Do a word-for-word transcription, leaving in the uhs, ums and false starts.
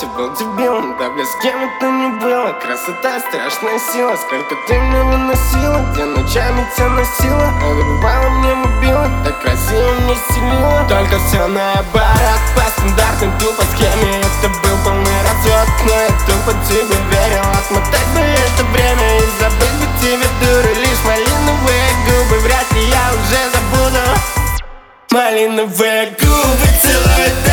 все был дебилом, да без кем это не было. Красота, страшная сила, сколько ты мне выносила, где ночами тебя носила, а выбывала мне мобила, так красиво не стелила. Только все наоборот, по стандартной тупо схеме. Это был полный развод, но я тупо тебе верил. Отмотать бы это время и забыть бы тебе, дуры. Лишь малиновые губы, вряд ли я уже забуду. Малиновые губы целуют.